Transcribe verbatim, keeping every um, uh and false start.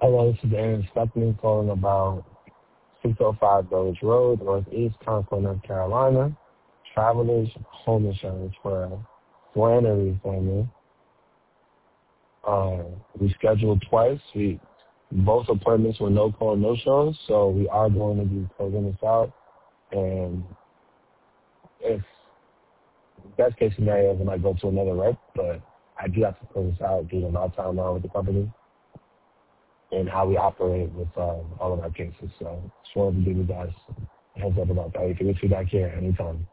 Hello, this is Aaron Stuckman calling about six oh five Village Road, Northeast Concord, North Carolina. Travelers home insurance for a Flannery family. Uh, we scheduled twice. We both appointments were no call, no shows, so we are going to be closing this out. And if best case scenario, we might go to another rep, but I do have to close this out due to my timeline with the company and how we operate with um, all of our cases. So just wanted to give you guys a heads up about that. You can reach me back here anytime.